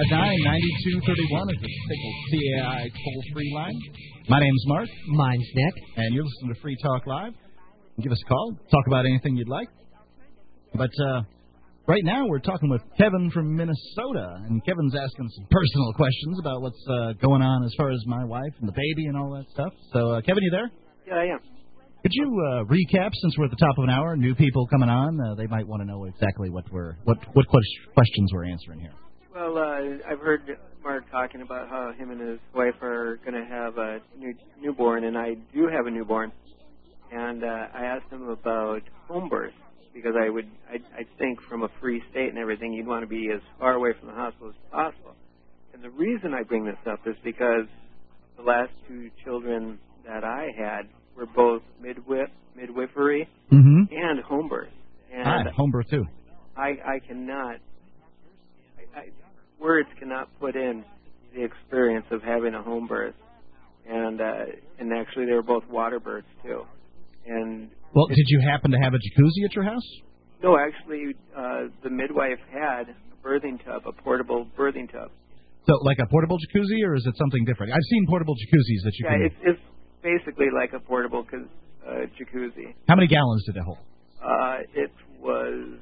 is the Pickle CAI toll-free line. My name's Mark. Mine's Nick. And you're listening to Free Talk Live. Give us a call. Talk about anything you'd like. But right now we're talking with Kevin from Minnesota. And Kevin's asking some personal questions about what's going on as far as my wife and the baby and all that stuff. So, Kevin, you there? Yeah, I am. Could you recap, since we're at the top of an hour, new people coming on, they might want to know exactly what questions we're answering here. Well, I've heard Mark talking about how him and his wife are going to have a newborn, and I do have a newborn. And I asked him about home birth, because I think from a free state and everything, you'd want to be as far away from the hospital as possible. And the reason I bring this up is because the last two children that I had were both midwifery and home birth. And home birth too. I cannot, words cannot put in the experience of having a home birth. And actually they were both water births too. And well, did you happen to have a jacuzzi at your house? No, actually, the midwife had a birthing tub, a portable birthing tub. So, like a portable jacuzzi, or is it something different? I've seen portable jacuzzis that you can... Yeah, it's basically like a portable jacuzzi. How many gallons did it hold? It was,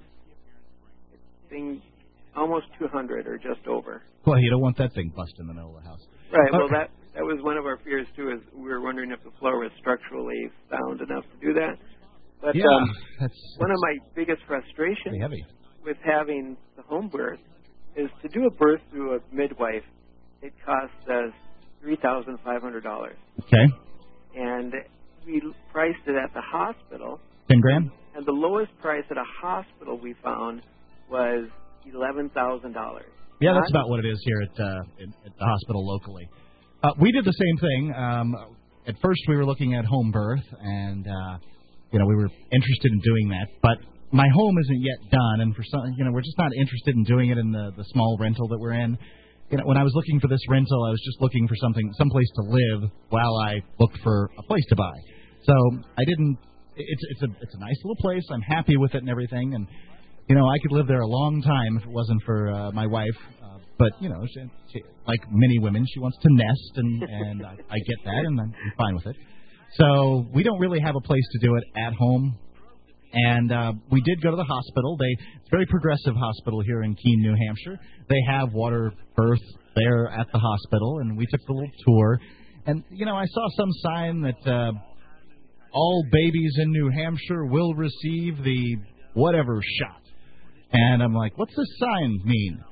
I think, almost 200 or just over. Well, you don't want that thing busted in the middle of the house. Right, well, that was one of our fears, too, is we were wondering if the floor was structurally sound enough to do that. But yeah, that's one of my biggest frustrations heavy with having the home birth is to do a birth through a midwife. It costs us $3,500. Okay. And we priced it at the hospital. $10,000? And the lowest price at a hospital we found was $11,000. Yeah, that's about what it is here at the hospital locally. We did the same thing. At first, we were looking at home birth, and we were interested in doing that. But my home isn't yet done, and for some, we're just not interested in doing it in the small rental that we're in. When I was looking for this rental, I was just looking for someplace to live while I looked for a place to buy. So I didn't. It's a nice little place. I'm happy with it and everything, and I could live there a long time if it wasn't for my wife. But she, like many women, she wants to nest, and I get that, and I'm fine with it. So we don't really have a place to do it at home. And we did go to the hospital. It's a very progressive hospital here in Keene, New Hampshire. They have water birth there at the hospital, and we took the little tour. And, I saw some sign that all babies in New Hampshire will receive the whatever shot. And I'm like, what's this sign mean?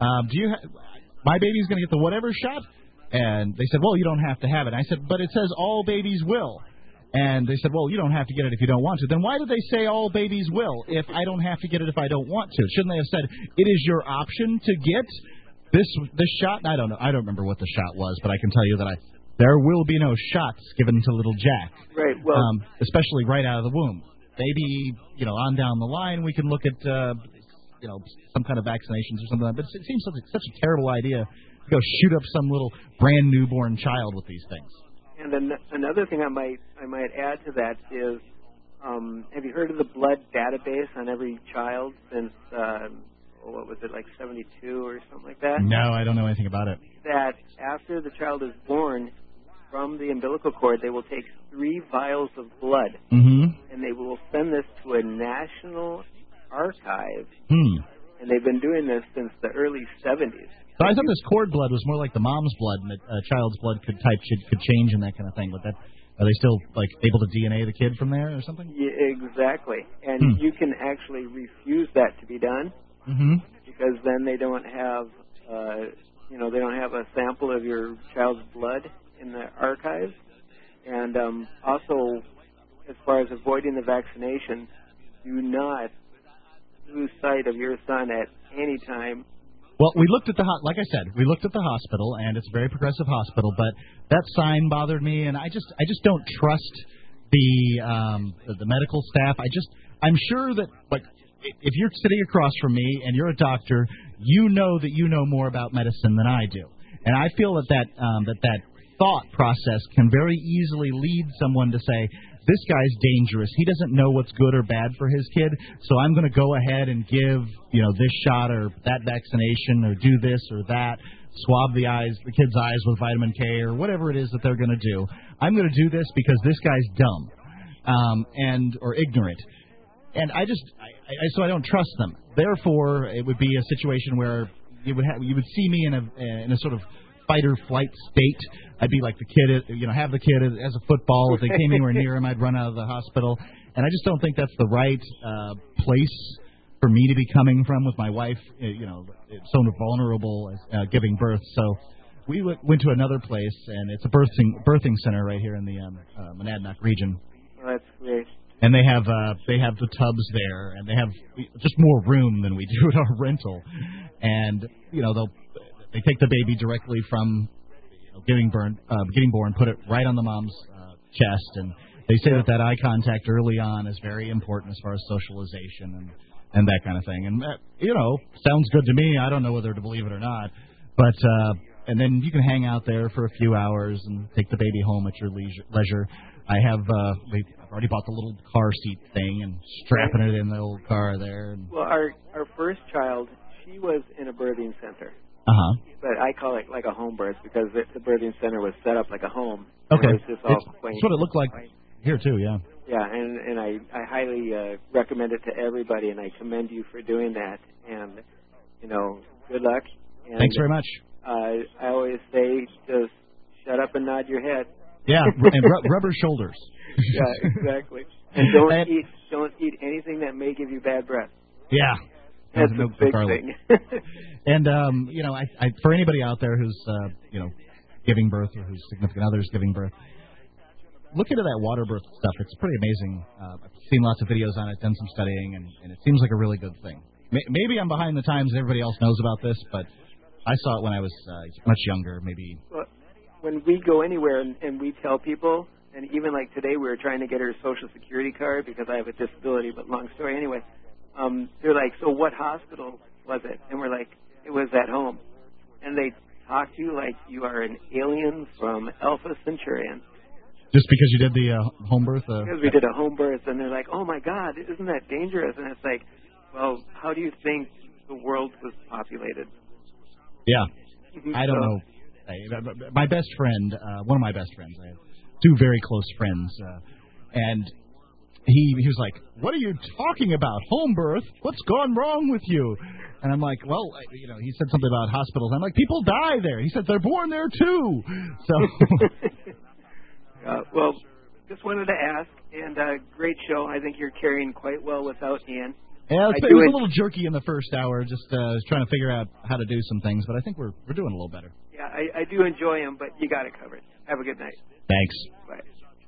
My baby's going to get the whatever shot? And they said, well, you don't have to have it. And I said, but it says all babies will. And they said, well, you don't have to get it if you don't want to. Then why did they say all babies will if I don't have to get it if I don't want to? Shouldn't they have said, it is your option to get this shot? I don't know. I don't remember what the shot was, but I can tell you that there will be no shots given to little Jack. Right. Well, especially right out of the womb. Maybe, on down the line we can look at, some kind of vaccinations or something. But it seems such a terrible idea to go shoot up some little brand newborn child with these things. And then another thing I might add to that is, have you heard of the blood database on every child since, what was it, like 72 or something like that? No, I don't know anything about it. That after the child is born, from the umbilical cord, they will take 3 vials of blood, and they will send this to a national archive, and they've been doing this since the early 70s. So I thought this cord blood was more like the mom's blood, and that a child's blood could change and that kind of thing. But are they still able to DNA the kid from there or something? Yeah, exactly. And you can actually refuse that to be done, because then they don't have, they don't have a sample of your child's blood in the archives. And also, as far as avoiding the vaccination, do not lose sight of your son at any time. Well, we looked at like I said, we looked at the hospital, and it's a very progressive hospital, but that sign bothered me, and I just don't trust the medical staff. I'm sure that, if you're sitting across from me and you're a doctor, you know that you know more about medicine than I do. And I feel that thought process can very easily lead someone to say, this guy's dangerous. He doesn't know what's good or bad for his kid, so I'm going to go ahead and give, this shot or that vaccination or do this or that, swab the kid's eyes with vitamin K or whatever it is that they're going to do. I'm going to do this because this guy's dumb or ignorant. And so I don't trust them. Therefore, it would be a situation where you would see me in a sort of fight or flight state. I'd be like the kid, have the kid as a football. If they came anywhere near him, I'd run out of the hospital. And I just don't think that's the right place for me to be coming from with my wife, so vulnerable giving birth. So we went to another place, and it's a birthing center right here in the Monadnock region. Well, that's great. And they have the tubs there, and they have just more room than we do at our rental. And they take the baby directly from getting born, put it right on the mom's chest, and they say that eye contact early on is very important as far as socialization and that kind of thing. And sounds good to me. I don't know whether to believe it or not, but and then you can hang out there for a few hours and take the baby home at your leisure. I've already bought the little car seat thing and strapping it in the old car there. Well, our first child, she was in a birthing center. Uh-huh. But I call it like a home birth because the birthing center was set up like a home. Okay. It was just all quaint. That's what it looked like here too, yeah. Yeah, and I highly recommend it to everybody, and I commend you for doing that. And, good luck. And, thanks very much. I always say just shut up and nod your head. Yeah, and rubber shoulders. Yeah, exactly. And don't eat anything that may give you bad breath. Yeah. That's a big thing. And, I for anybody out there who's, giving birth or whose significant other's giving birth, look into that water birth stuff. It's pretty amazing. I've seen lots of videos on it, done some studying, and it seems like a really good thing. Maybe I'm behind the times and everybody else knows about this, but I saw it when I was much younger, maybe. Well, when we go anywhere and we tell people, and even like today we were trying to get her Social Security card because I have a disability, but long story anyway, they're like, so what hospital was it? And we're like, it was at home. And they talk to you like you are an alien from Alpha Centaurian. Just because you did the home birth? Because we did a home birth, and they're like, oh, my God, isn't that dangerous? And it's like, well, how do you think the world was populated? Yeah. I don't know. My best friend, one of my best friends, I have two very close friends, and he was like, what are you talking about? Home birth? What's gone wrong with you? And I'm like, well, he said something about hospitals. I'm like, people die there. He said, they're born there too. So... well, just wanted to ask, and great show. I think you're carrying quite well without Ian. Yeah, it was a little jerky in the first hour, just trying to figure out how to do some things, but I think we're doing a little better. Yeah, I do enjoy him, but you got it covered. Have a good night. Thanks. Bye.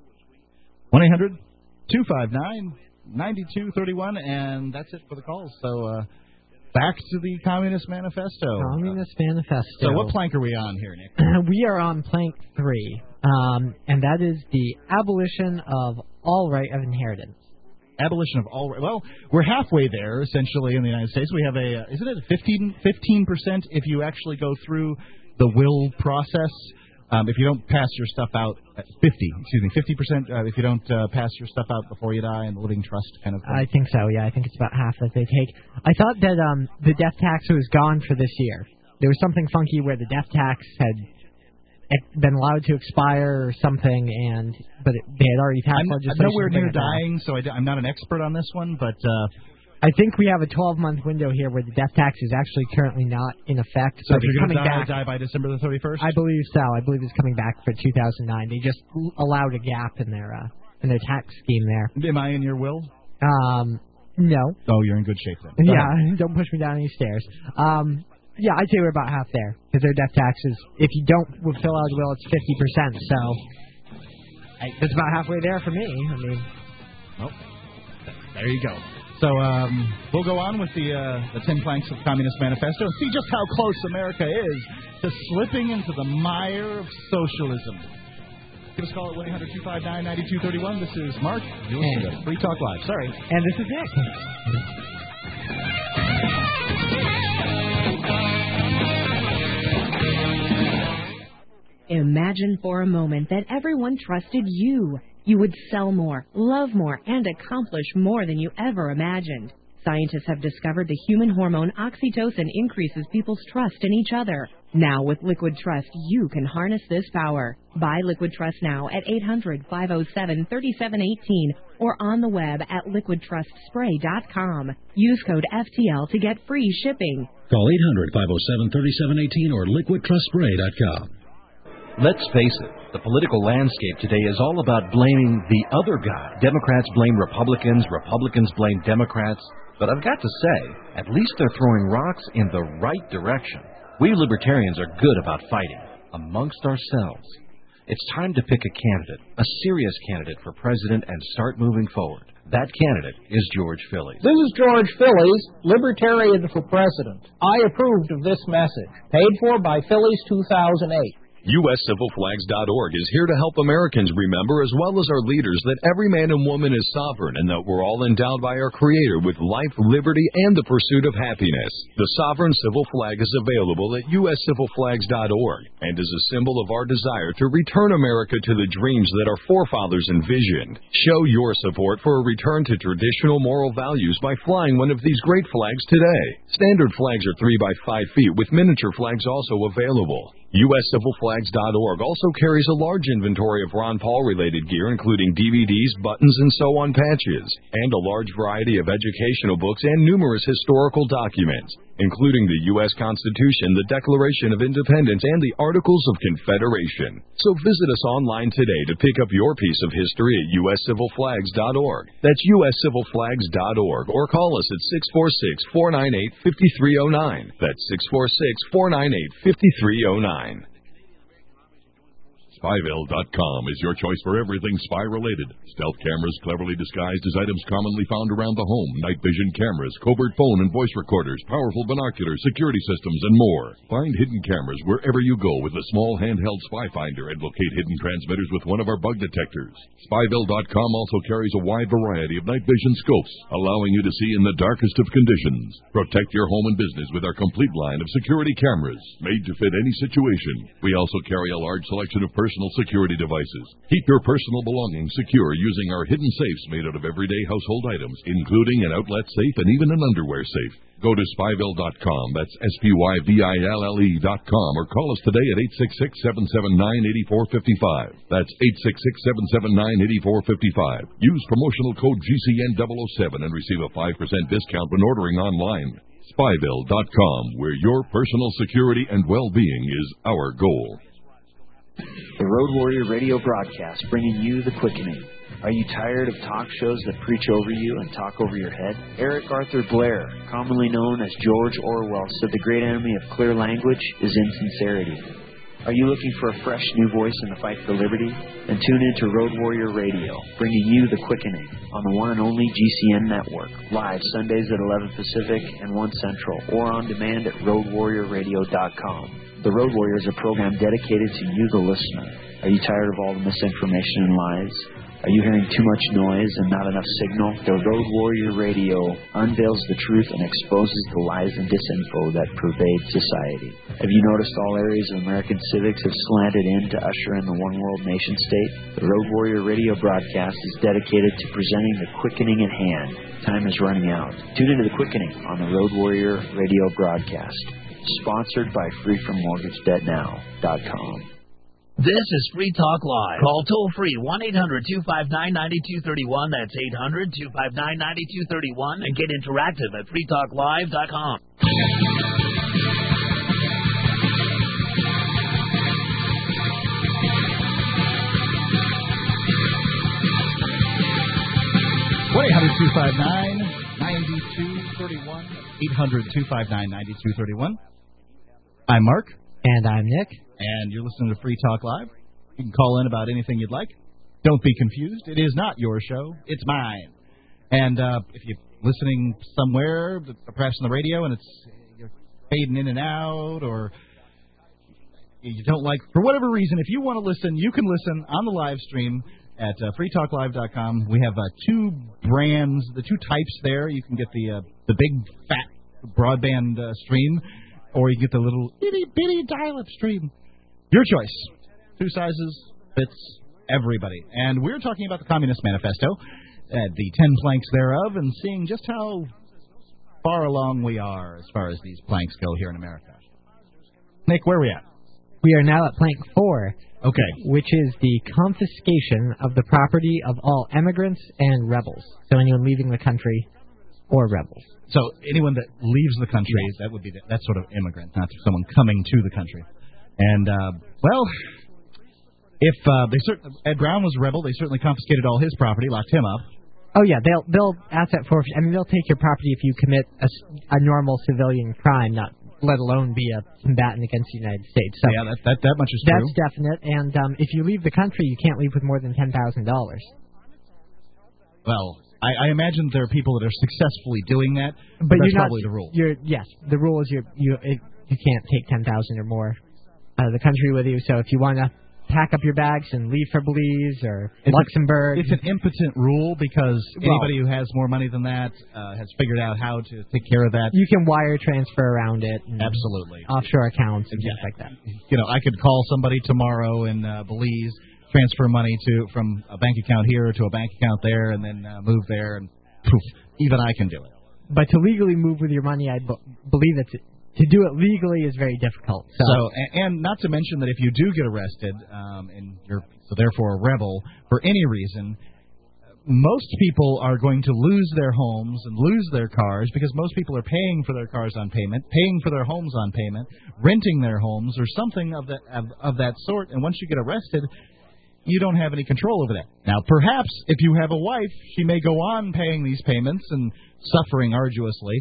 1-800-259-9231, and that's it for the calls. So back to the Communist Manifesto. Communist Manifesto. So what plank are we on here, Nick? We are on plank 3, and that is the abolition of all right of inheritance. Abolition of all right. Well, we're halfway there, essentially, in the United States. We have isn't it 15% if you actually go through the will process? If you don't pass your stuff out, 50% if you don't pass your stuff out before you die in the living trust kind of thing. I think so, yeah. I think it's about half that they take. I thought that the death tax was gone for this year. There was something funky where the death tax had been allowed to expire or something, but they had already passed legislation. I'm nowhere near dying, so I'm not an expert on this one, but... I think we have a 12-month window here where the death tax is actually currently not in effect. So if you're going to die by December the 31st? I believe so. I believe it's coming back for 2009. They just allowed a gap in their tax scheme there. Am I in your will? No. Oh, you're in good shape then. Yeah, don't push me down any stairs. Yeah, I'd say we're about half there because their death tax is, if you don't fill out a will, it's 50%. So that's about halfway there for me. I mean, well, there you go. So we'll go on with the 10 planks of Communist Manifesto and see just how close America is to slipping into the mire of socialism. Give us a call at 1-800-259-9231. This is Mark. You're listening to Free Talk Live. Sorry. And this is Nick. Imagine for a moment that everyone trusted you. you would sell more, love more, and accomplish more than you ever imagined. Scientists have discovered the human hormone oxytocin increases people's trust in each other. Now with Liquid Trust, you can harness this power. Buy Liquid Trust now at 800-507-3718 or on the web at liquidtrustspray.com. Use code FTL to get free shipping. Call 800-507-3718 or liquidtrustspray.com. Let's face it, the political landscape today is all about blaming the other guy. Democrats blame Republicans, Republicans blame Democrats. But I've got to say, at least they're throwing rocks in the right direction. We libertarians are good about fighting amongst ourselves. It's time to pick a candidate, a serious candidate for president, and start moving forward. That candidate is George Phillies. This is George Phillies, Libertarian for President. I approved of this message. Paid for by Phillies 2008. USCivilFlags.org is here to help Americans remember, as well as our leaders, that every man and woman is sovereign and that we're all endowed by our Creator with life, liberty, and the pursuit of happiness. The sovereign civil flag is available at USCivilFlags.org and is a symbol of our desire to return America to the dreams that our forefathers envisioned. Show your support for a return to traditional moral values by flying one of these great flags today. Standard flags are 3 by 5 feet, with miniature flags also available. USCivilFlags.org also carries a large inventory of Ron Paul-related gear, including DVDs, buttons, and sew-on patches, and a large variety of educational books and numerous historical documents, including the U.S. Constitution, the Declaration of Independence, and the Articles of Confederation. So visit us online today to pick up your piece of history at USCivilFlags.org. That's USCivilFlags.org, or call us at 646-498-5309. That's 646-498-5309. Spyville.com is your choice for everything spy-related. Stealth cameras cleverly disguised as items commonly found around the home, night vision cameras, covert phone and voice recorders, powerful binoculars, security systems, and more. Find hidden cameras wherever you go with a small handheld spy finder and locate hidden transmitters with one of our bug detectors. Spyville.com also carries a wide variety of night vision scopes, allowing you to see in the darkest of conditions. Protect your home and business with our complete line of security cameras, made to fit any situation. We also carry a large selection of personal security devices. Keep your personal belongings secure using our hidden safes made out of everyday household items, including an outlet safe and even an underwear safe. Go to Spyville.com, that's SPYVILLE.com, or call us today at 866-779-8455. That's 866-779-8455. Use promotional code GCN007 and receive a 5% discount when ordering online. Spyville.com, where your personal security and well-being is our goal. The Road Warrior radio broadcast, bringing you the quickening. Are you tired of talk shows that preach over you and talk over your head? Eric Arthur Blair, commonly known as George Orwell, said the great enemy of clear language is insincerity. Are you looking for a fresh new voice in the fight for liberty? Then tune into Road Warrior Radio, bringing you the quickening on the one and only GCN network, live Sundays at 11 Pacific and 1 Central, or on demand at roadwarriorradio.com. The Road Warrior is a program dedicated to you, the listener. Are you tired of all the misinformation and lies? Are you hearing too much noise and not enough signal? The Road Warrior Radio unveils the truth and exposes the lies and disinfo that pervade society. Have you noticed all areas of American civics have slanted in to usher in the one-world nation-state? The Road Warrior Radio broadcast is dedicated to presenting the quickening in hand. Time is running out. Tune into the quickening on the Road Warrior Radio broadcast. Sponsored by FreeFromMortgageDebtNow.com. This is Free Talk Live. Call toll-free 1-800-259-9231. That's 800-259-9231. And get interactive at freetalklive.com. What 800-259-9231. 800-259-9231. I'm Mark. And I'm Nick. And you're listening to Free Talk Live. You can call in about anything you'd like. Don't be confused. It is not your show. It's mine. And if you're listening somewhere, perhaps on the radio, and you're fading in and out, or you don't like, for whatever reason, if you want to listen, you can listen on the live stream at freetalklive.com. We have two brands, the two types there. You can get the big, fat broadband stream, or you get the little itty-bitty dial-up stream. Your choice. Two sizes, fits everybody. And we're talking about the Communist Manifesto, the 10 planks thereof, and seeing just how far along we are as far as these planks go here in America. Nick, where are we at? We are now at plank 4. Okay. Which is the confiscation of the property of all immigrants and rebels. So anyone leaving the country or rebels. So anyone that leaves the country, that would be that sort of immigrant, not someone coming to the country. And, if Ed Brown was a rebel, they certainly confiscated all his property, locked him up. Oh, yeah, they'll asset forfeit. I mean, they'll take your property if you commit a normal civilian crime, not let alone be a combatant against the United States. So yeah, that much is true. That's definite. And if you leave the country, you can't leave with more than $10,000. Well, I imagine there are people that are successfully doing that, but that's probably the rule. Yes, the rule is you can't take 10,000 or more out of the country with you. So if you want to pack up your bags and leave for Belize or Luxembourg. It's an impotent rule because anybody who has more money than that has figured out how to take care of that. You can wire transfer around it. Absolutely. Offshore accounts and things like that. You know, I could call somebody tomorrow in Belize, transfer money from a bank account here to a bank account there, and then move there, and poof, even I can do it. But to legally move with your money, I believe to do it legally is very difficult. So, and not to mention that if you do get arrested, and you're so therefore a rebel for any reason, most people are going to lose their homes and lose their cars because most people are paying for their cars on payment, paying for their homes on payment, renting their homes or something of that sort. And once you get arrested, you don't have any control over that. Now, perhaps if you have a wife, she may go on paying these payments and suffering arduously,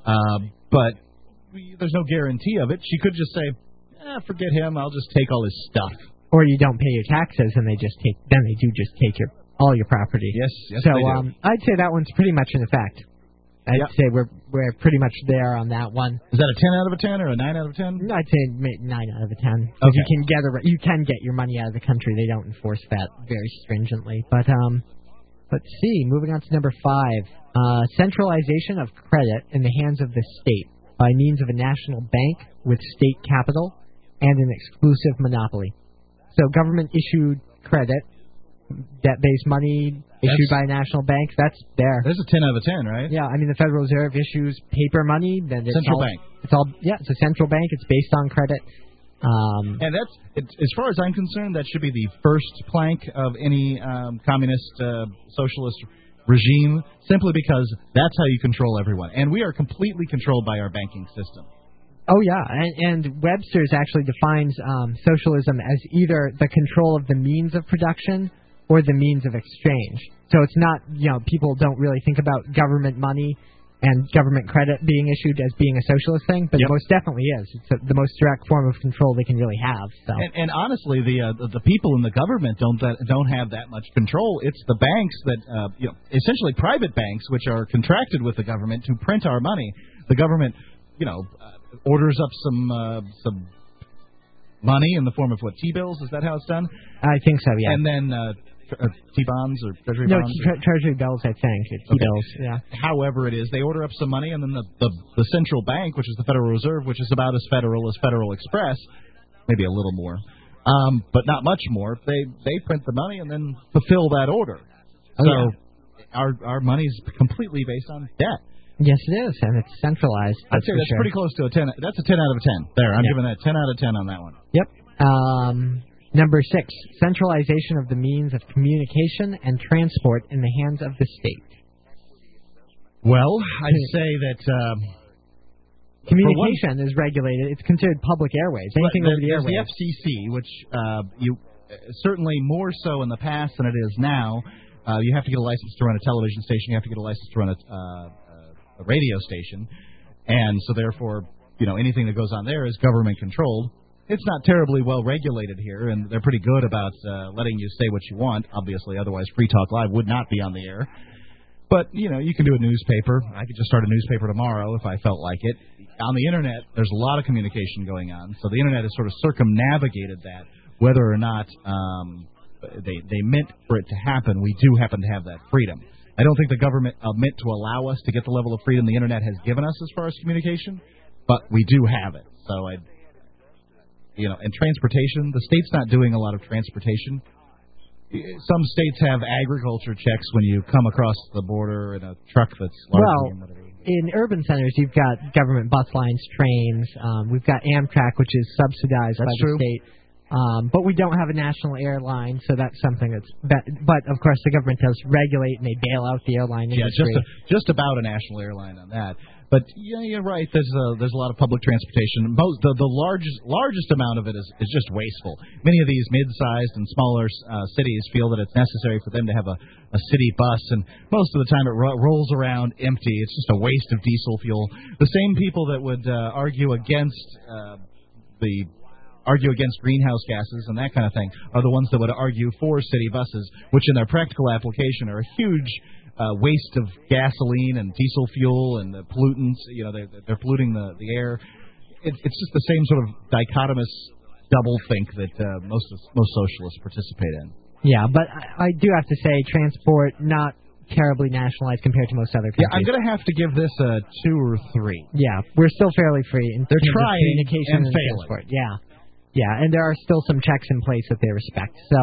but there's no guarantee of it. She could just say, forget him, I'll just take all his stuff. Or you don't pay your taxes, and they do just take all your property. Yes, so they do. I'd say that one's pretty much in effect. I'd say we're pretty much there on that one. Is that a 10 out of a 10 or a 9 out of 10? I'd say 9 out of a 10. Okay. You can get your money out of the country. They don't enforce that very stringently. But let's see. Moving on to number 5, centralization of credit in the hands of the state by means of a national bank with state capital and an exclusive monopoly. So government-issued credit, debt-based money issued by a national bank, that's there. That's a 10 out of 10, right? Yeah, I mean, the Federal Reserve issues paper money. Then it's central bank. It's a central bank. It's based on credit. And as far as I'm concerned, that should be the first plank of any communist, socialist regime, simply because that's how you control everyone. And we are completely controlled by our banking system. Oh, yeah, and Webster's actually defines socialism as either the control of the means of production or the means of exchange. So it's not, people don't really think about government money and government credit being issued as being a socialist thing, but it most definitely is. It's the most direct form of control they can really have. So. And honestly, the people in the government don't have that much control. It's the banks that, essentially private banks, which are contracted with the government to print our money. The government, orders up some money in the form of T-bills. Is that how it's done? I think so, yeah. And then T-bonds or Treasury bonds? No, Treasury bills, I think. T-bills, yeah. However it is, they order up some money, and then the central bank, which is the Federal Reserve, which is about as federal as Federal Express, maybe a little more, but not much more, they print the money and then fulfill that order. Our money's completely based on debt. Yes, it is, and it's centralized. I'd say that's pretty close to a 10. That's a 10 out of a 10. There, I'm giving that 10 out of 10 on that one. Yep. Number 6, centralization of the means of communication and transport in the hands of the state. Well, I'd say that communication is regulated. It's considered public airways. Anything over the airways. The FCC, which you certainly more so in the past than it is now. You have to get a license to run a television station. You have to get a license to run a radio station, and so therefore, anything that goes on there is government controlled. It's not terribly well regulated here, and they're pretty good about letting you say what you want, obviously, otherwise Free Talk Live would not be on the air. But, you can do a newspaper. I could just start a newspaper tomorrow if I felt like it. On the Internet, there's a lot of communication going on, so the Internet has sort of circumnavigated that. Whether or not they meant for it to happen, we do happen to have that freedom. I don't think the government meant to allow us to get the level of freedom the Internet has given us as far as communication, but we do have it. So and transportation, the state's not doing a lot of transportation. some states have agriculture checks when you come across the border in a truck that's larger. In urban centers, you've got government bus lines, trains. We've got Amtrak, which is subsidized by the state. But we don't have a national airline, so that's something that's... But, of course, the government does regulate, and they bail out the airline industry. Yeah, just about a national airline on that. But, yeah, you're right. There's a lot of public transportation. The largest amount of it is just wasteful. Many of these mid-sized and smaller cities feel that it's necessary for them to have a city bus, and most of the time it rolls around empty. It's just a waste of diesel fuel. The same people that would argue against greenhouse gases and that kind of thing are the ones that would argue for city buses, which in their practical application are a huge waste of gasoline and diesel fuel and the pollutants. You know, they're polluting the air. It's just the same sort of dichotomous double-think that most socialists participate in. Yeah, but I do have to say transport not terribly nationalized compared to most other countries. Yeah, I'm going to have to give this a 2 or 3. Yeah, we're still fairly free in terms of communication and transport. Yeah, and there are still some checks in place that they respect. So,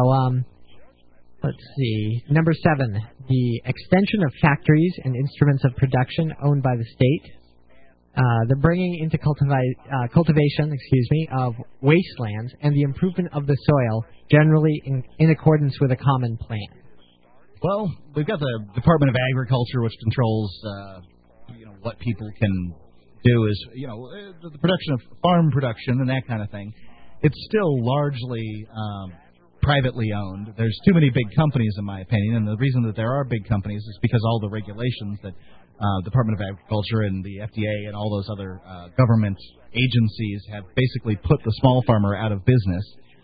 let's see. Number 7, the extension of factories and instruments of production owned by the state. The bringing into cultivation, of wastelands and the improvement of the soil, generally in accordance with a common plan. Well, we've got the Department of Agriculture, which controls, what people can do is, the production of farm production and that kind of thing. It's still largely privately owned. There's too many big companies, in my opinion, and the reason that there are big companies is because all the regulations that Department of Agriculture and the FDA and all those other government agencies have basically put the small farmer out of business.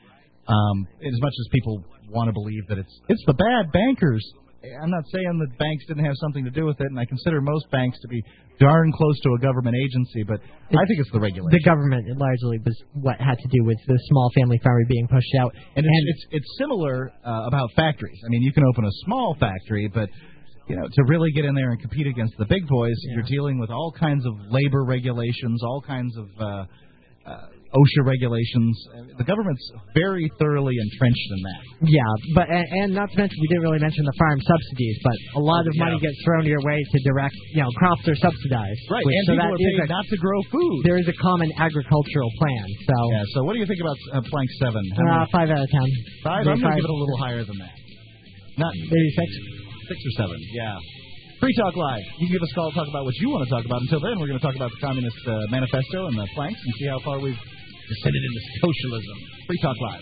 As much as people want to believe that it's the bad bankers. I'm not saying that banks didn't have something to do with it, and I consider most banks to be darn close to a government agency, but I think it's the regulation. The government largely was what had to do with the small family farmer being pushed out. And it's similar about factories. I mean, you can open a small factory, but to really get in there and compete against the big boys, you're dealing with all kinds of labor regulations, all kinds of OSHA regulations. The government's very thoroughly entrenched in that. Yeah, but and not to mention, we didn't really mention the farm subsidies, but a lot of money gets thrown your way to direct, crops are subsidized. Right, and people are paid not to grow food. There is a common agricultural plan. So what do you think about Plank 7? 5 out of 10. 5? I'm going to give it a little higher than that. Not maybe 6? 6 or 7, yeah. Free Talk Live. You can give us a call and talk about what you want to talk about. Until then, we're going to talk about the Communist Manifesto and the planks and see how far we've descended into socialism. Free Talk Live.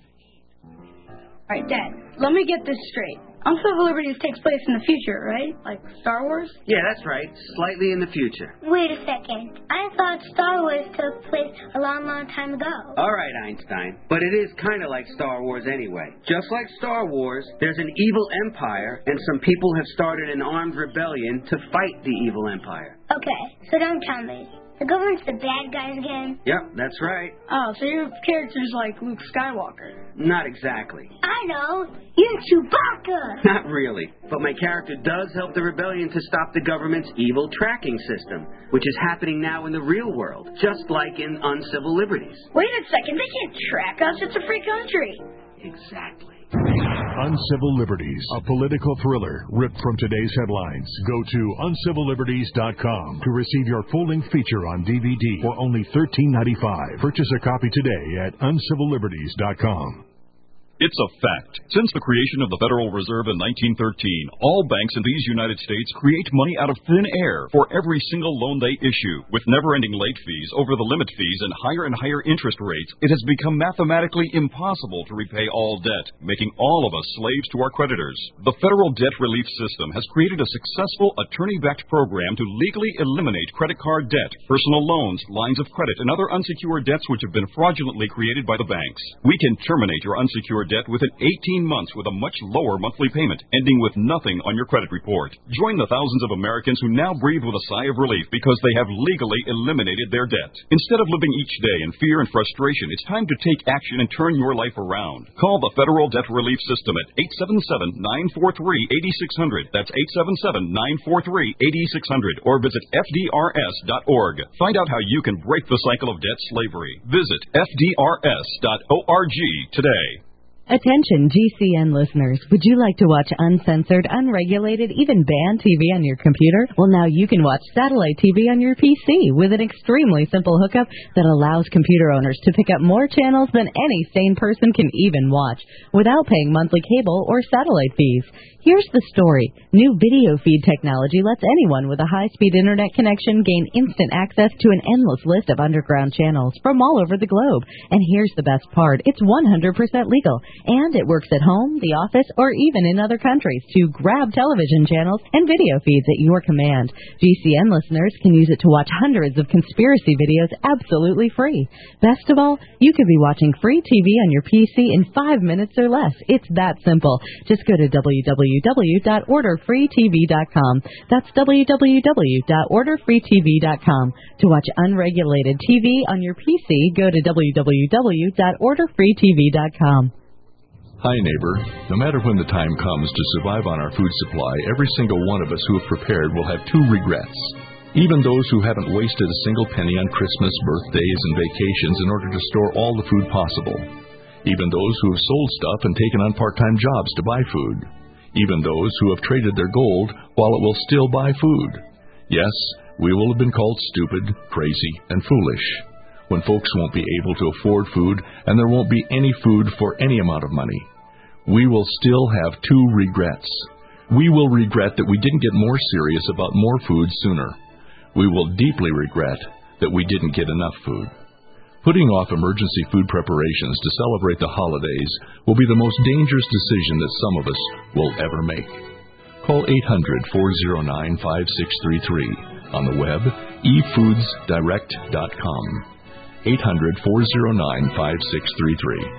All right, Dad, let me get this straight. Uncivil Liberties takes place in the future, right? Like Star Wars? Yeah, that's right. Slightly in the future. Wait a second. I thought Star Wars took place a long, long time ago. All right, Einstein. But it is kind of like Star Wars anyway. Just like Star Wars, there's an evil empire, and some people have started an armed rebellion to fight the evil empire. Okay, so don't tell me. The government's the bad guys again? Yep, that's right. Oh, so your character's like Luke Skywalker. Not exactly. I know. You're Chewbacca. Not really. But my character does help the rebellion to stop the government's evil tracking system, which is happening now in the real world, just like in Uncivil Liberties. Wait a second. They can't track us. It's a free country. Exactly. Uncivil Liberties, a political thriller ripped from today's headlines. Go to uncivilliberties.com to receive your full-length feature on DVD for only $13.95. Purchase a copy today at uncivilliberties.com. It's a fact. Since the creation of the Federal Reserve in 1913, all banks in these United States create money out of thin air for every single loan they issue. With never-ending late fees, over-the-limit fees, and higher interest rates, it has become mathematically impossible to repay all debt, making all of us slaves to our creditors. The Federal Debt Relief System has created a successful attorney-backed program to legally eliminate credit card debt, personal loans, lines of credit, and other unsecured debts which have been fraudulently created by the banks. We can terminate your unsecured debt within 18 months with a much lower monthly payment, ending with nothing on your credit report. Join the thousands of Americans who now breathe with a sigh of relief because they have legally eliminated their debt. Instead of living each day in fear and frustration, it's time to take action and turn your life around. Call the Federal Debt Relief System at 877-943-8600. That's 877-943-8600. Or visit FDRS.org. Find out how you can break the cycle of debt slavery. Visit FDRS.org today. Attention GCN listeners, would you like to watch uncensored, unregulated, even banned TV on your computer? Well, now you can watch satellite TV on your PC with an extremely simple hookup that allows computer owners to pick up more channels than any sane person can even watch without paying monthly cable or satellite fees. Here's the story. New video feed technology lets anyone with a high-speed internet connection gain instant access to an endless list of underground channels from all over the globe. And here's the best part. It's 100% legal. And it works at home, the office, or even in other countries to grab television channels and video feeds at your command. GCN listeners can use it to watch hundreds of conspiracy videos absolutely free. Best of all, you could be watching free TV on your PC in 5 minutes or less. It's that simple. Just go to www.orderfreetv.com. That's www.orderfreetv.com. To watch unregulated TV on your PC, go to www.orderfreetv.com. Hi, neighbor. No matter when the time comes to survive on our food supply, every single one of us who have prepared will have two regrets. Even those who haven't wasted a single penny on Christmas, birthdays, and vacations in order to store all the food possible. Even those who have sold stuff and taken on part-time jobs to buy food. Even those who have traded their gold while it will still buy food. Yes, we will have been called stupid, crazy, and foolish when folks won't be able to afford food and there won't be any food for any amount of money. We will still have two regrets. We will regret that we didn't get more serious about more food sooner. We will deeply regret that we didn't get enough food. Putting off emergency food preparations to celebrate the holidays will be the most dangerous decision that some of us will ever make. Call 800-409-5633. On the web, efoodsdirect.com. 800-409-5633.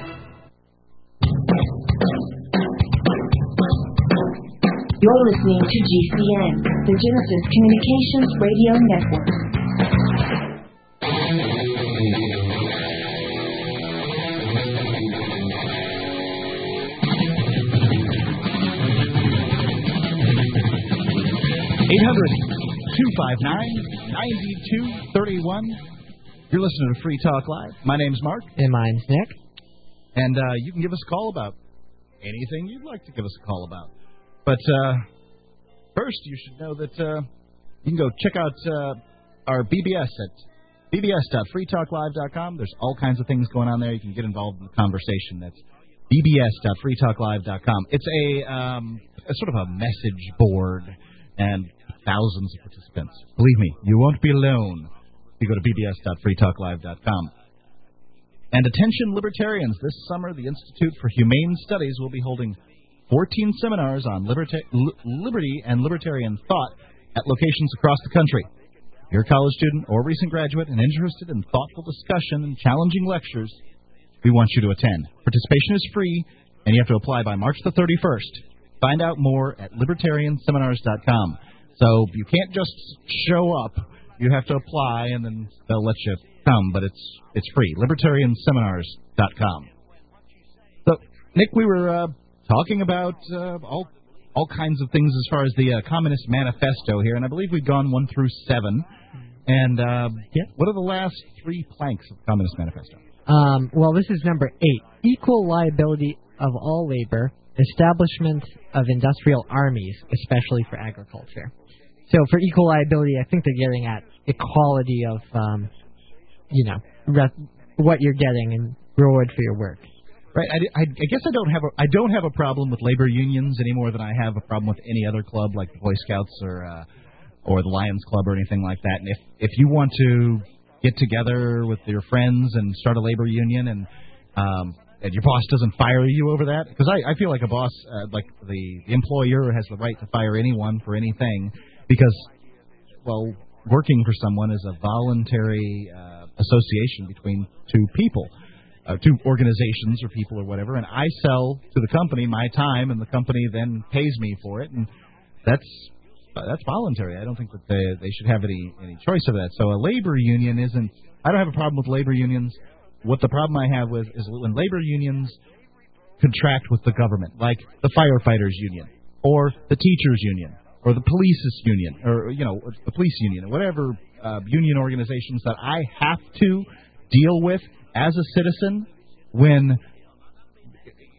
You're listening to GCN, the Genesis Communications Radio Network. $800-259-9231. You're listening to Free Talk Live. My name's Mark. And mine's Nick. And you can give us a call about anything you'd like to give us a call about. But first, you should know that you can go check out our BBS at bbs.freetalklive.com. There's all kinds of things going on there. You can get involved in the conversation. That's bbs.freetalklive.com. It's a sort of a message board and thousands of participants. Believe me, you won't be alone. You go to bbs.freetalklive.com. And attention libertarians, this summer the Institute for Humane Studies will be holding 14 seminars on liberty and libertarian thought at locations across the country. If you're a college student or recent graduate and interested in thoughtful discussion and challenging lectures, we want you to attend. Participation is free, and you have to apply by March the 31st. Find out more at libertarianseminars.com. So you can't just show up. You have to apply, and then they'll let you come, but it's free. libertarianseminars.com. So, Nick, we were talking about all kinds of things as far as the Communist Manifesto here, and I believe we've gone 1 through 7. And what are the last 3 planks of the Communist Manifesto? Well, this is number 8. Equal liability of all labor, establishment of industrial armies, especially for agriculture. So for equal liability, I think they're getting at equality of, what you're getting and reward for your work. Right. I guess I don't have a problem with labor unions any more than I have a problem with any other club like the Boy Scouts or the Lions Club or anything like that. And if you want to get together with your friends and start a labor union and your boss doesn't fire you over that, because I feel like a boss, like the employer has the right to fire anyone for anything, because, well, working for someone is a voluntary association between two people, two organizations or people or whatever, and I sell to the company my time, and the company then pays me for it, and that's voluntary. I don't think that they should have any choice of that. So a labor union isn't. I don't have a problem with labor unions. What the problem I have with is when labor unions contract with the government, like the firefighters union or the teachers union or the police union or the police union or whatever union organizations that I have to deal with as a citizen when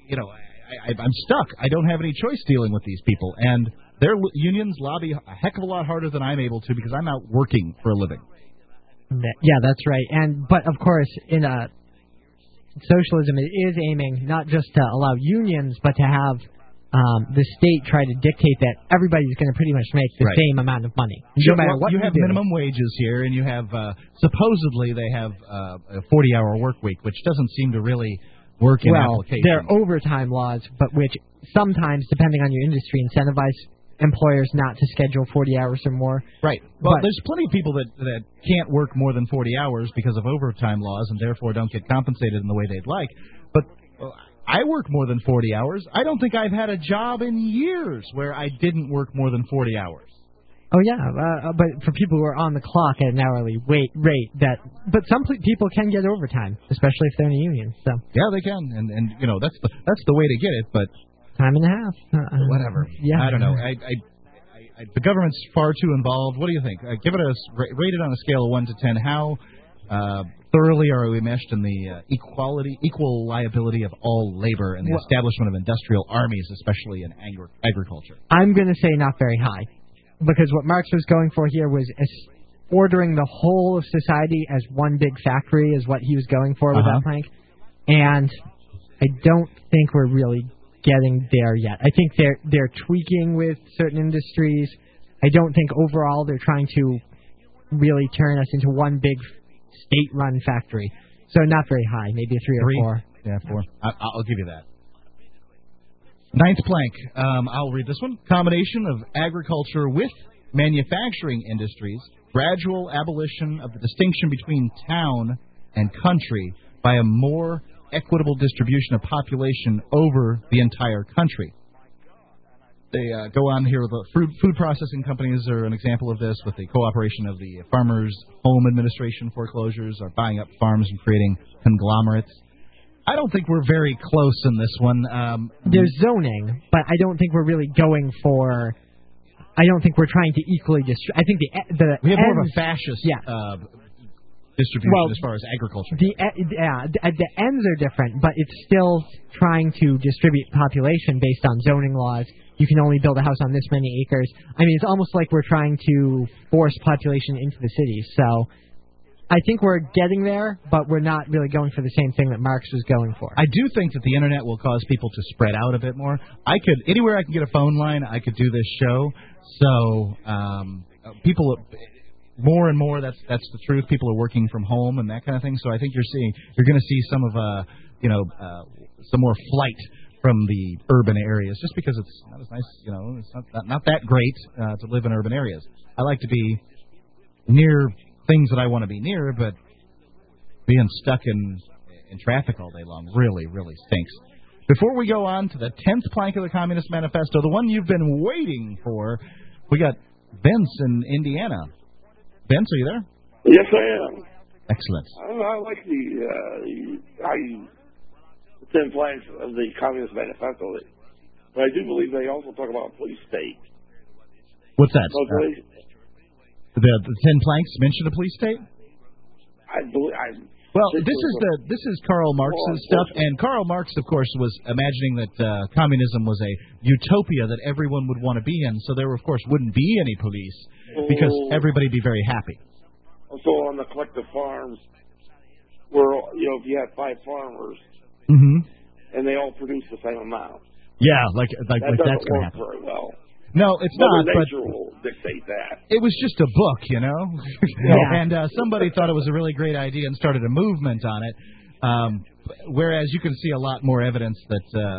I'm stuck. I don't have any choice dealing with these people, and their unions lobby a heck of a lot harder than I'm able to because I'm out working for a living. Yeah, that's right. But of course, in socialism, it is aiming not just to allow unions, but to have the state try to dictate that everybody's going to pretty much make the same amount of money, no matter what you have do. Minimum wages here, and you have supposedly they have a 40-hour work week, which doesn't seem to really work in application. There are overtime laws, but which sometimes, depending on your industry, incentivize employers not to schedule 40 hours or more. Right. Well, there's plenty of people that can't work more than 40 hours because of overtime laws and therefore don't get compensated in the way they'd like. But I work more than 40 hours. I don't think I've had a job in years where I didn't work more than 40 hours. Oh, yeah, but for people who are on the clock at an hourly rate, but some people can get overtime, especially if they're in a union. So yeah, they can, and that's the way to get it. But time and a half, whatever. Yeah, I don't know. The government's far too involved. What do you think? Give it rate it on a scale of 1 to 10. How thoroughly are we meshed in the equal liability of all labor and the establishment of industrial armies, especially in agriculture? I'm going to say not very high. Because what Marx was going for here was ordering the whole of society as one big factory is what he was going for with that plank. And I don't think we're really getting there yet. I think they're tweaking with certain industries. I don't think overall they're trying to really turn us into one big state-run factory. So not very high, maybe a 3 or 4. Yeah, 4. I'll give you that. Ninth plank. I'll read this one. Combination of agriculture with manufacturing industries, gradual abolition of the distinction between town and country by a more equitable distribution of population over the entire country. They go on here with the food processing companies are an example of this, with the cooperation of the Farmers Home Administration foreclosures are buying up farms and creating conglomerates. I don't think we're very close in this one. There's zoning, but I don't think we're really going for. I don't think we're trying to equally distribute. I think we have more of a fascist distribution as far as agriculture. The ends are different, but it's still trying to distribute population based on zoning laws. You can only build a house on this many acres. I mean, it's almost like we're trying to force population into the cities. So I think we're getting there, but we're not really going for the same thing that Marx was going for. I do think that the internet will cause people to spread out a bit more. Anywhere I can get a phone line, I could do this show. So people, more and more, that's the truth. People are working from home and that kind of thing. So I think you're going to see some of some more flight from the urban areas, just because it's not as nice. It's not that great to live in urban areas. I like to be near things that I want to be near, but being stuck in traffic all day long really, really stinks. Before we go on to the 10th plank of the Communist Manifesto, the one you've been waiting for, we got Vince in Indiana. Vince, are you there? Yes, I am. Excellent. I like the 10 planks of the Communist Manifesto, but I do believe they also talk about police state. What's that? The 10 planks mention a police state? Well, this is Karl Marx's stuff, and Karl Marx, of course, was imagining that communism was a utopia that everyone would want to be in, so there, of course, wouldn't be any police because everybody'd be very happy. So on the collective farms, where if you had 5 farmers and they all produce the same amount, like that's going to happen. Very well. No, it's Mother not. Nature will dictate that. It was just a book, and somebody thought it was a really great idea and started a movement on it. Whereas you can see a lot more evidence that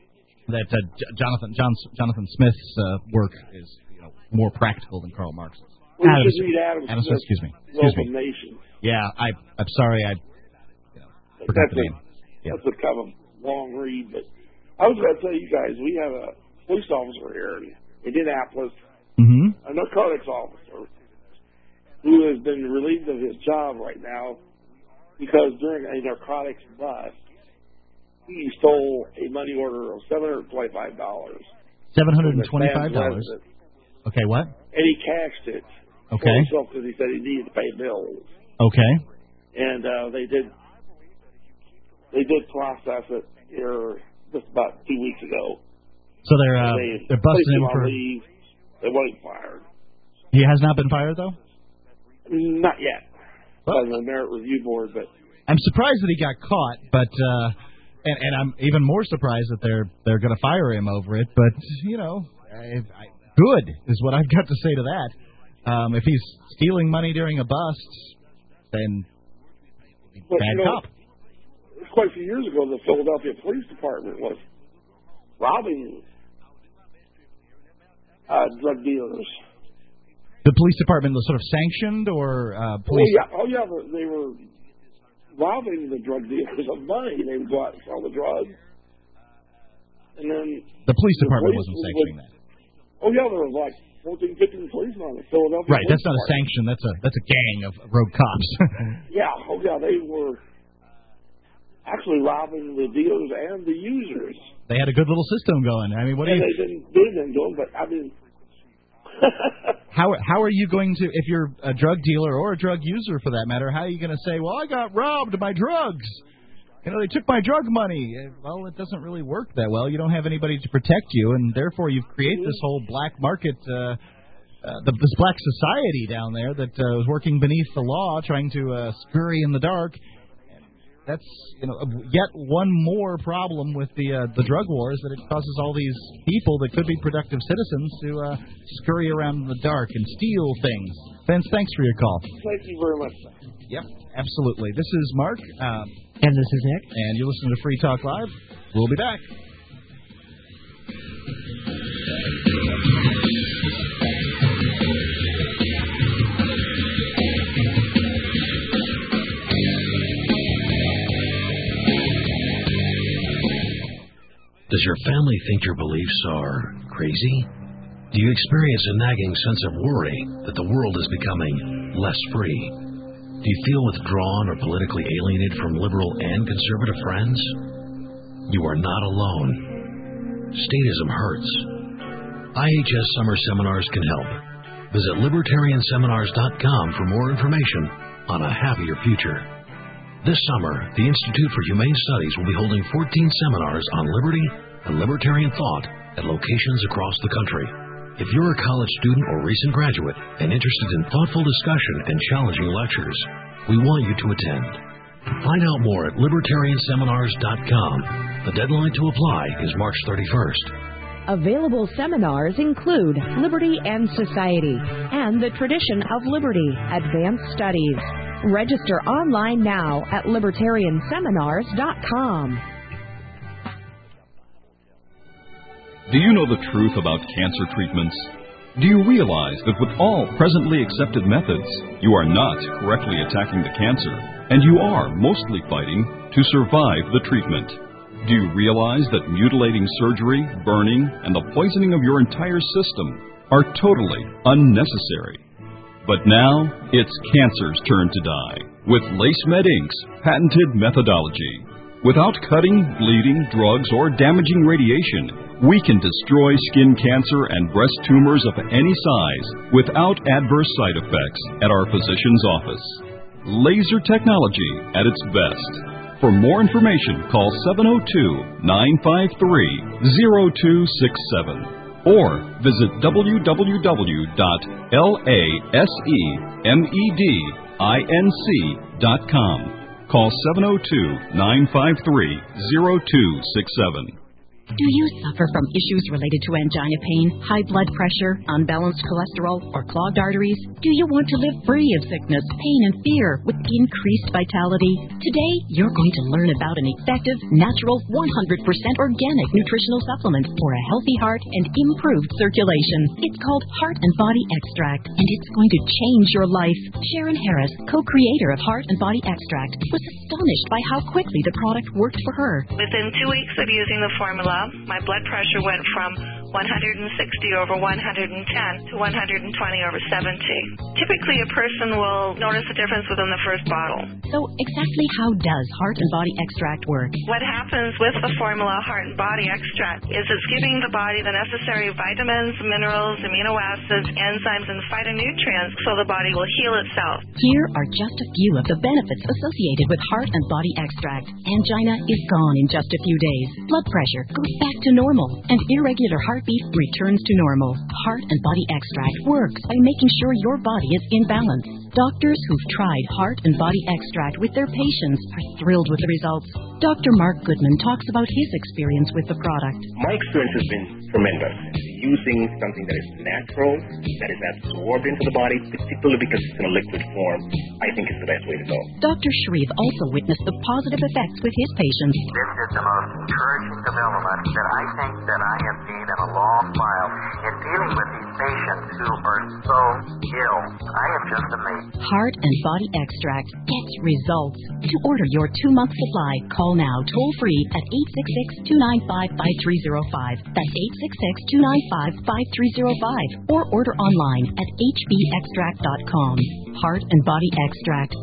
Jonathan Smith's work is more practical than Karl Marx's. Well, you should read Adam Smith, excuse me. Nation. Yeah, I'm sorry, I forgot the name. That's a kind of long read, but I was going to tell you guys, we have a police officer here in Indianapolis, a narcotics officer, who has been relieved of his job right now because during a narcotics bust, he stole a money order of $725. $725? Okay, what? And he cashed it for himself because he said he needed to pay bills. Okay. And they did process it here just about 2 weeks ago. So they're busting him for. Leave. They wasn't fired. He has not been fired though. Not yet. By the Merit Review Board, but I'm surprised that he got caught, but and I'm even more surprised that they're going to fire him over it. But good is what I've got to say to that. If he's stealing money during a bust, then bad cop. Quite a few years ago, the Philadelphia Police Department was robbing drug dealers. The police department was sort of sanctioned, or police? Oh yeah, they were robbing the drug dealers of money. They would go out and sell the drugs, and then the police department wasn't sanctioning that. Oh yeah, there was like 14, 15 policemen on the Philadelphia. Right, that's not a sanction. That's a gang of rogue cops. Yeah, they were actually robbing the dealers and the users. They had a good little system going. I mean, they didn't do them, but I mean. How are you going to, if you're a drug dealer or a drug user for that matter, how are you going to say, well, I got robbed of my drugs? They took my drug money. Well, it doesn't really work that well. You don't have anybody to protect you, and therefore you've created this whole black market, this black society down there that is working beneath the law, trying to scurry in the dark. That's yet one more problem with the drug war is that it causes all these people that could be productive citizens to scurry around in the dark and steal things. Vince, thanks for your call. Thank you very much. Yep, absolutely. This is Mark. And this is Nick. And you're listening to Free Talk Live. We'll be back. Does your family think your beliefs are crazy? Do you experience a nagging sense of worry that the world is becoming less free? Do you feel withdrawn or politically alienated from liberal and conservative friends? You are not alone. Statism hurts. IHS Summer Seminars can help. Visit libertarianseminars.com for more information on a happier future. This summer, the Institute for Humane Studies will be holding 14 seminars on liberty and libertarian thought at locations across the country. If you're a college student or recent graduate and interested in thoughtful discussion and challenging lectures, we want you to attend. Find out more at libertarianseminars.com. The deadline to apply is March 31st. Available seminars include Liberty and Society and the Tradition of Liberty, Advanced Studies. Register online now at libertarianseminars.com. Do you know the truth about cancer treatments? Do you realize that with all presently accepted methods, you are not correctly attacking the cancer, and you are mostly fighting to survive the treatment? Do you realize that mutilating surgery, burning, and the poisoning of your entire system are totally unnecessary? But now, it's cancer's turn to die with LaceMed Inc.'s patented methodology. Without cutting, bleeding, drugs, or damaging radiation, we can destroy skin cancer and breast tumors of any size without adverse side effects at our physician's office. Laser technology at its best. For more information, call 702-953-0267. Or visit www.lasemedinc.com. Call 702-953-0267. Do you suffer from issues related to angina pain, high blood pressure, unbalanced cholesterol, or clogged arteries? Do you want to live free of sickness, pain, and fear with increased vitality? Today, you're going to learn about an effective, natural, 100% organic nutritional supplement for a healthy heart and improved circulation. It's called Heart and Body Extract, and it's going to change your life. Sharon Harris, co-creator of Heart and Body Extract, was astonished by how quickly the product worked for her. Within 2 weeks of using the formula, my blood pressure went from 160/110 to 120/70. Typically, a person will notice a difference within the first bottle. So exactly how does Heart and Body Extract work? What happens with the formula Heart and Body Extract is it's giving the body the necessary vitamins, minerals, amino acids, enzymes, and phytonutrients so the body will heal itself. Here are just a few of the benefits associated with Heart and Body Extract. Angina is gone in just a few days. Blood pressure goes back to normal, and irregular heartbeat returns to normal. Heart and Body Extract works by making sure your body is in balance. Doctors who've tried Heart and Body Extract with their patients are thrilled with the results. Dr. Mark Goodman talks about his experience with the product. My experience has been tremendous. Using something that is natural, that is absorbed into the body, particularly because it's in a liquid form, I think is the best way to go. Dr. Shreve also witnessed the positive effects with his patients. This is the most encouraging development that I think that I have seen in a long while in dealing with these patients who are so ill. I am just amazed. Heart and Body Extract gets results. To order your 2-month supply, call now toll free at 866-295-5305. That's 866-295-5305. Or order online at hbextract.com. Heart and Body Extract,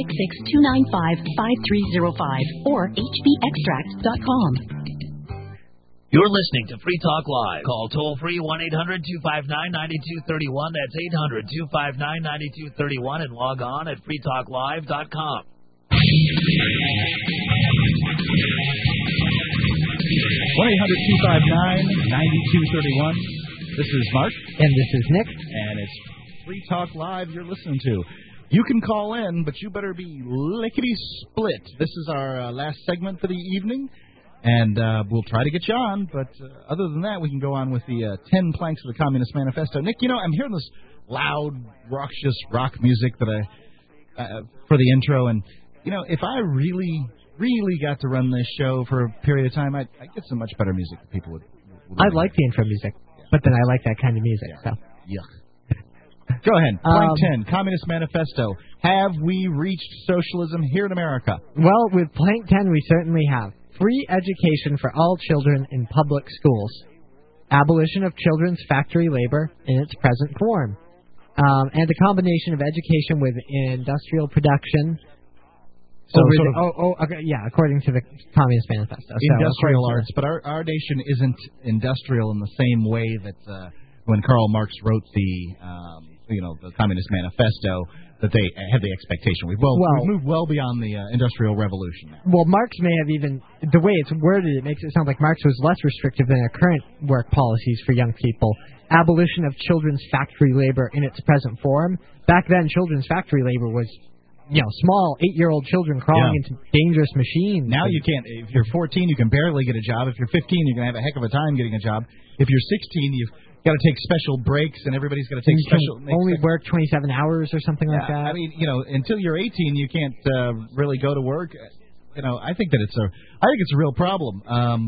866-295-5305 or hbextract.com. You're listening to Free Talk Live. Call toll-free 1-800-259-9231. That's 800-259-9231 and log on at freetalklive.com. 1-800-259-9231. This is Mark. And this is Nick. And it's Free Talk Live you're listening to. You can call in, but you better be lickety-split. This is our last segment for the evening. And we'll try to get you on, but other than that, we can go on with the 10 planks of the Communist Manifesto. Nick, you know, I'm hearing this loud, raucous rock music that for the intro, and, you know, if I really got to run this show for a period of time, I'd get some much better music that people would I like the intro music, but then I like that kind of music, so. Yuck. Go ahead. Plank 10, Communist Manifesto. Have we reached socialism here in America? Well, with Plank 10, we certainly have. Free education for all children in public schools. Abolition of children's factory labor in its present form. And a combination of education with industrial production. So according to the Communist Manifesto. Industrial arts, but our nation isn't industrial in the same way that when Karl Marx wrote the Communist Manifesto, that they had the expectation. We've moved well beyond the Industrial Revolution. Well, Marx may have even, the way it's worded, it makes it sound like Marx was less restrictive than our current work policies for young people. Abolition of children's factory labor in its present form. Back then, children's factory labor was, small 8-year-old children crawling into dangerous machines. Now you can't. If you're 14, you can barely get a job. If you're 15, you're going to have a heck of a time getting a job. If you're 16, you've got to take special breaks, and everybody's got to take only work 27 hours or something like that. I mean, until you're 18, you can't really go to work. I think that it's a real problem.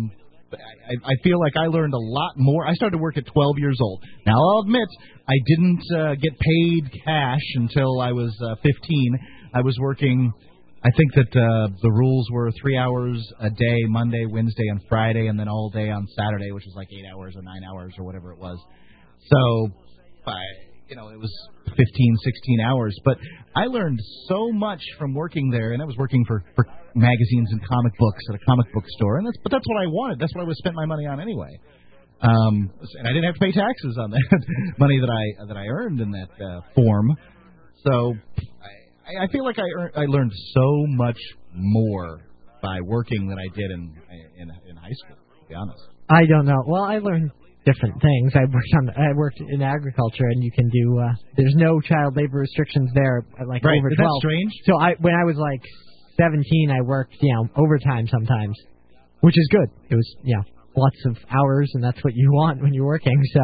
I feel like I learned a lot more. I started to work at 12 years old. Now, I'll admit, I didn't get paid cash until I was 15. I was working, I think that the rules were 3 hours a day, Monday, Wednesday, and Friday, and then all day on Saturday, which was like 8 hours or 9 hours or whatever it was. So, it was 15, 16 hours. But I learned so much from working there, and I was working for magazines and comic books at a comic book store, and that's what I wanted. That's what I would spend my money on anyway. And I didn't have to pay taxes on that money that I earned in that form. So I feel like I learned so much more by working than I did in high school, to be honest. I don't know. Well, I learned different things. I worked in agriculture, and you can do. There's no child labor restrictions there, like right. over 12. That's strange. So when I was like 17, I worked overtime sometimes, which is good. It was lots of hours, and that's what you want when you're working. So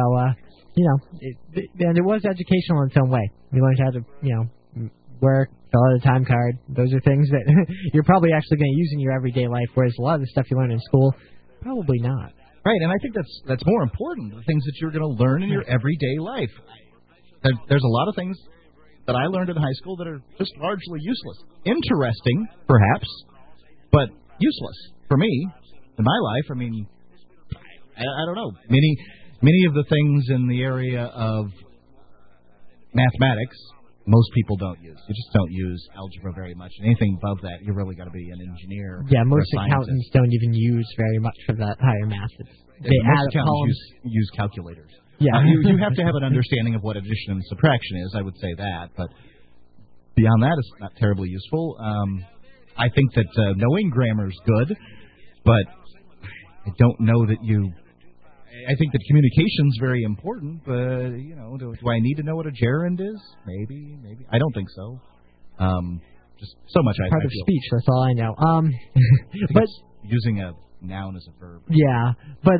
and it was educational in its own way. You learned how to work, fill out a time card. Those are things that you're probably actually going to use in your everyday life, whereas a lot of the stuff you learn in school, probably not. Right, and I think that's more important, the things that you're going to learn in your everyday life. There's a lot of things that I learned in high school that are just largely useless. Interesting, perhaps, but useless for me in my life. I mean, I don't know. Many of the things in the area of mathematics, most people don't use. You just don't use algebra very much. Anything above that, you're really got to be an engineer. Yeah, most or a accountants don't even use very much for that higher math. They most add accountants columns. use calculators. Yeah. You have to have an understanding of what addition and subtraction is. I would say that, but beyond that, it's not terribly useful. I think that knowing grammar is good, but I don't know that you. I think that communication is very important, but do I need to know what a gerund is? Maybe. I don't think so. Just so much. Part of speech. That's all I know. But using a noun as a verb. Yeah, but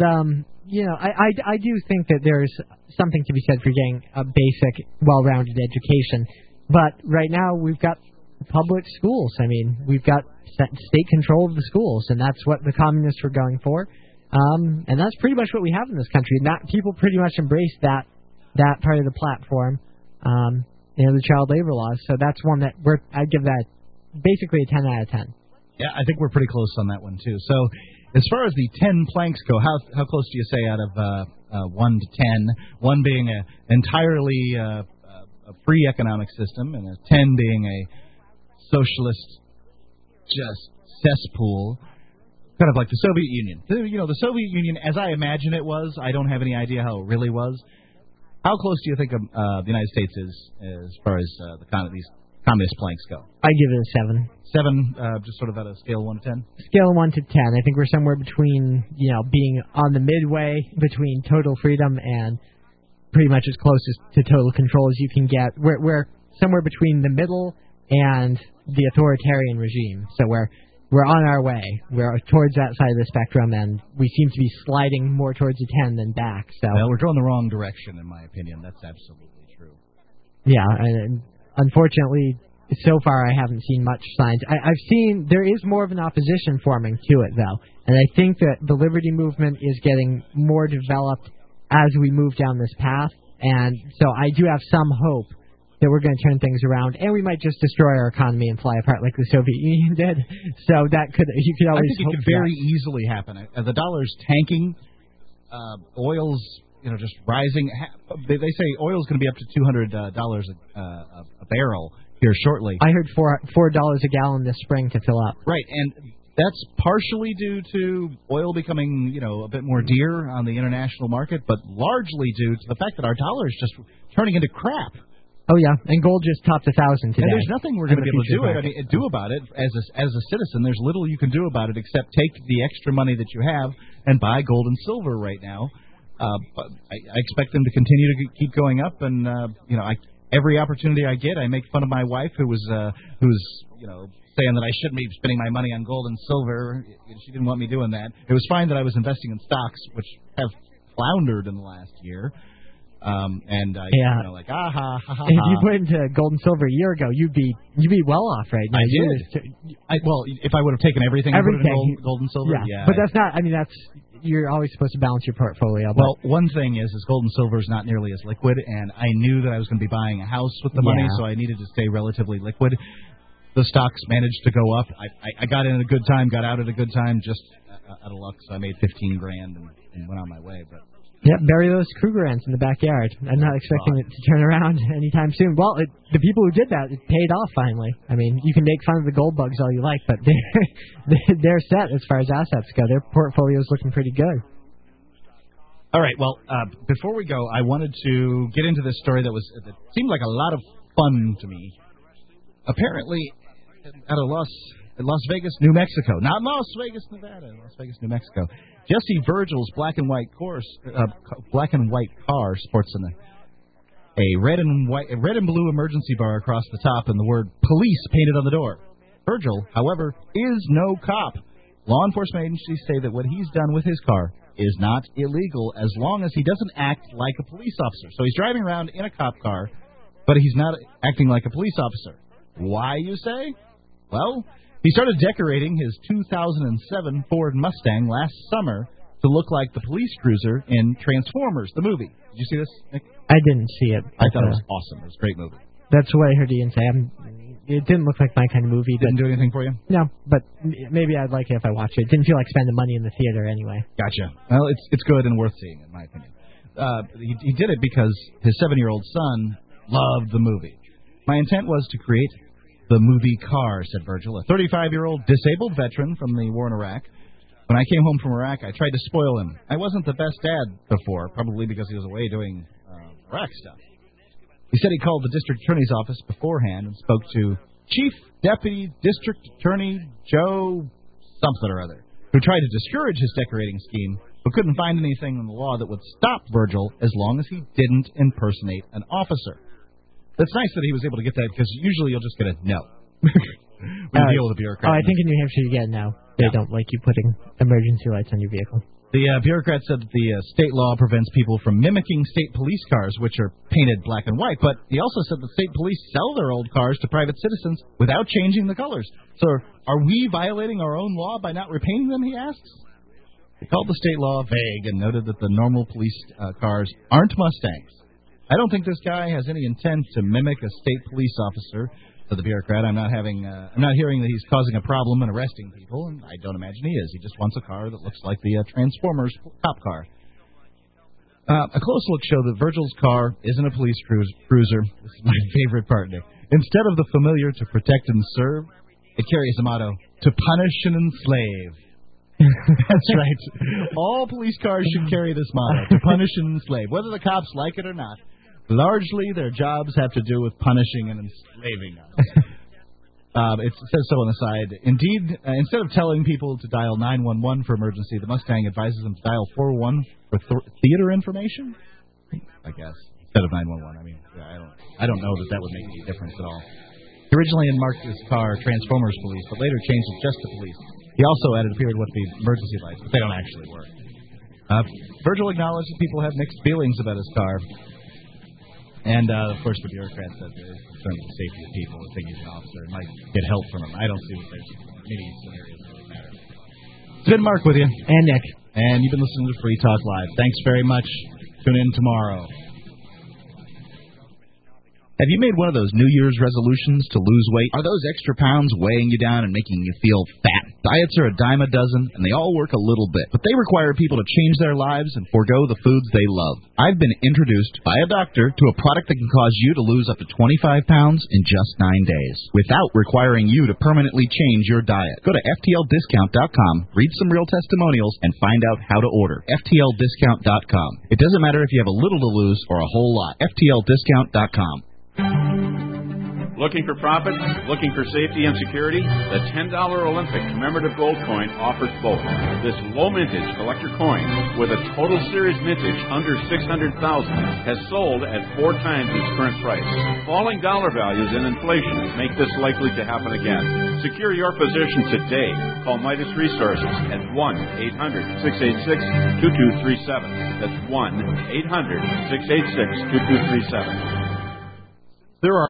I do think that there's something to be said for getting a basic, well-rounded education. But right now we've got public schools. I mean, we've got state control of the schools, and that's what the communists were going for. And that's pretty much what we have in this country. And that people pretty much embrace that part of the platform, the child labor laws. So that's one that I'd give that basically a 10 out of 10. Yeah, I think we're pretty close on that one too. So as far as the 10 planks go, how close do you say out of 1 to 10? 1 being an entirely a free economic system, and a 10 being a socialist just cesspool. Kind of like the Soviet Union. The Soviet Union, as I imagine it was, I don't have any idea how it really was. How close do you think the United States is as far as these communist planks go? I give it a 7. 7, just sort of at a scale of 1 to 10? Scale of 1 to 10. I think we're somewhere between, being on the midway between total freedom and pretty much as close to total control as you can get. We're somewhere between the middle and the authoritarian regime. So we're on our way. We're towards that side of the spectrum, and we seem to be sliding more towards a 10 than back. So well, we're going the wrong direction, in my opinion. That's absolutely true. Yeah, and unfortunately, so far I haven't seen much signs. I've seen there is more of an opposition forming to it, though, and I think that the liberty movement is getting more developed as we move down this path, and so I do have some hope that we're going to turn things around, and we might just destroy our economy and fly apart like the Soviet Union did. So you could always. I think it could very easily happen. The dollar's tanking, oil's just rising. They say oil's going to be up to $200 a barrel here shortly. I heard $4 a gallon this spring to fill up. Right, and that's partially due to oil becoming a bit more dear on the international market, but largely due to the fact that our dollar is just turning into crap. Oh yeah, and gold just topped 1,000 today. And there's nothing we're going to be able to do about it as a citizen. There's little you can do about it except take the extra money that you have and buy gold and silver right now. But I expect them to continue to keep going up, and every opportunity I get, I make fun of my wife who's saying that I shouldn't be spending my money on gold and silver. She didn't want me doing that. It was fine that I was investing in stocks, which have floundered in the last year. And I, if you put into gold and silver a year ago, you'd be well off right now. I did. If I would have taken everything and put it in gold and silver, But that's not. I mean, you're always supposed to balance your portfolio. Well, one thing is gold and silver is not nearly as liquid, and I knew that I was going to be buying a house with the money, so I needed to stay relatively liquid. The stocks managed to go up. I got in at a good time, got out at a good time, just out of luck. So I made $15,000 and went on my way, but. Yeah, bury those Krugerrands in the backyard. I'm not expecting it to turn around anytime soon. Well, the people who did that, it paid off finally. I mean, you can make fun of the gold bugs all you like, but they're set as far as assets go. Their portfolio's looking pretty good. All right, well, before we go, I wanted to get into this story that seemed like a lot of fun to me. Apparently, out of Las Vegas, New Mexico. Not Las Vegas, Nevada. Las Vegas, New Mexico. Jesse Virgil's black and white car sports a red and blue emergency bar across the top and the word police painted on the door. Virgil, however, is no cop. Law enforcement agencies say that what he's done with his car is not illegal as long as he doesn't act like a police officer. So he's driving around in a cop car, but he's not acting like a police officer. Why, you say? Well, he started decorating his 2007 Ford Mustang last summer to look like the police cruiser in Transformers, the movie. Did you see this, Nick? I didn't see it. I thought it was awesome. It was a great movie. That's what I heard Ian say. It didn't look like my kind of movie. Didn't do anything for you? No, but maybe I'd like it if I watched it. It didn't feel like spending money in the theater anyway. Gotcha. Well, it's good and worth seeing, in my opinion. he did it because his 7-year-old son loved the movie. My intent was to create the movie car, said Virgil, a 35-year-old disabled veteran from the war in Iraq. When I came home from Iraq, I tried to spoil him. I wasn't the best dad before, probably because he was away doing Iraq stuff. He said he called the district attorney's office beforehand and spoke to Chief Deputy District Attorney Joe something or other, who tried to discourage his decorating scheme, but couldn't find anything in the law that would stop Virgil as long as he didn't impersonate an officer. It's nice that he was able to get that, because usually you'll just get a no. When you deal with a bureaucrat. I think in New Hampshire you get no. They don't like you putting emergency lights on your vehicle. The bureaucrat said that the state law prevents people from mimicking state police cars, which are painted black and white, but he also said that state police sell their old cars to private citizens without changing the colors. So are we violating our own law by not repainting them, he asks? He called the state law vague and noted that the normal police cars aren't Mustangs. I don't think this guy has any intent to mimic a state police officer, said the bureaucrat. I'm not hearing that he's causing a problem and arresting people, and I don't imagine he is. He just wants a car that looks like the Transformers cop car. A close look showed that Virgil's car isn't a police cruiser. This is my favorite part, Nick. Instead of the familiar to protect and serve, it carries the motto, to punish and enslave. That's right. All police cars should carry this motto, to punish and enslave, whether the cops like it or not. Largely, their jobs have to do with punishing and enslaving us. It says so on the side. Indeed, instead of telling people to dial 911 for emergency, the Mustang advises them to dial 411 for theater information, I guess, instead of 911. I mean, I don't know that would make any difference at all. He originally marked his car Transformers Police, but later changed it just to Police. He also added a period what the emergency lights, but they don't actually work. Virgil acknowledged that people have mixed feelings about his car. And, of course, the bureaucrat said there is concern with the safety of people. I think he's an officer and might get help from him. I don't see that there's many scenarios that really matter. It's been Mark with you. And Nick. And you've been listening to Free Talk Live. Thanks very much. Tune in tomorrow. Have you made one of those New Year's resolutions to lose weight? Are those extra pounds weighing you down and making you feel fat? Diets are a dime a dozen, and they all work a little bit, but they require people to change their lives and forego the foods they love. I've been introduced by a doctor to a product that can cause you to lose up to 25 pounds in just 9 days, without requiring you to permanently change your diet. Go to FTLDiscount.com, read some real testimonials, and find out how to order. FTLDiscount.com. It doesn't matter if you have a little to lose or a whole lot. FTLDiscount.com. Looking for profits? Looking for safety and security? The $10 Olympic commemorative gold coin offers both. This low mintage collector coin with a total series mintage under $600,000 has sold at 4 times its current price. Falling dollar values and inflation make this likely to happen again. Secure your position today. Call Midas Resources at 1-800-686-2237. That's 1-800-686-2237. There are